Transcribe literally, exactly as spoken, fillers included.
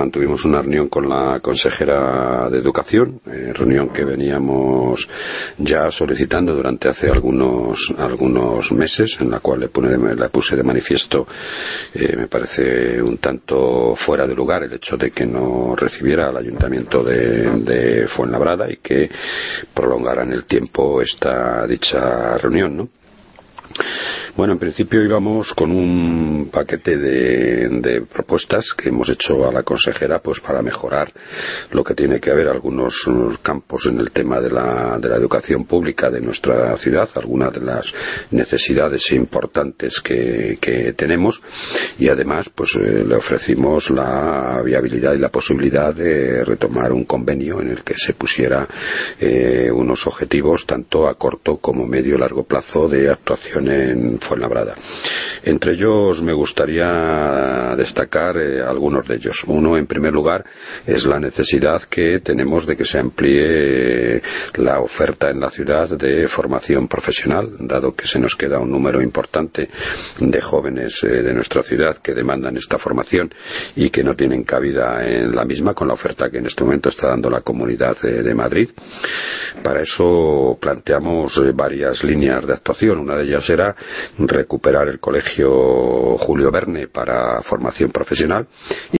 mantuvimos una reunión con la consejera de Educación, eh, reunión que veníamos ya solicitando durante hace algunos algunos meses, en la cual le, pone de, le puse de manifiesto, eh, me parece un tanto fuera de lugar el hecho de que no recibiera al Ayuntamiento de, de Fuenlabrada y que prolongara en el tiempo esta dicha reunión, ¿no? Bueno, en principio íbamos con un paquete de, de propuestas que hemos hecho a la consejera pues para mejorar lo que tiene que ver algunos campos en el tema de la, de la educación pública de nuestra ciudad, algunas de las necesidades importantes que, que tenemos, y además pues eh, le ofrecimos la viabilidad y la posibilidad de retomar un convenio en el que se pusiera eh, unos objetivos tanto a corto como medio y largo plazo de actuación en Fuenlabrada. Entre ellos me gustaría destacar eh, algunos de ellos. Uno, en primer lugar, es la necesidad que tenemos de que se amplíe la oferta en la ciudad de formación profesional, dado que se nos queda un número importante de jóvenes eh, de nuestra ciudad que demandan esta formación y que no tienen cabida en la misma con la oferta que en este momento está dando la Comunidad eh, de Madrid. Para eso planteamos eh, varias líneas de actuación. Una de ellas era recuperar el colegio Julio Verne para formación profesional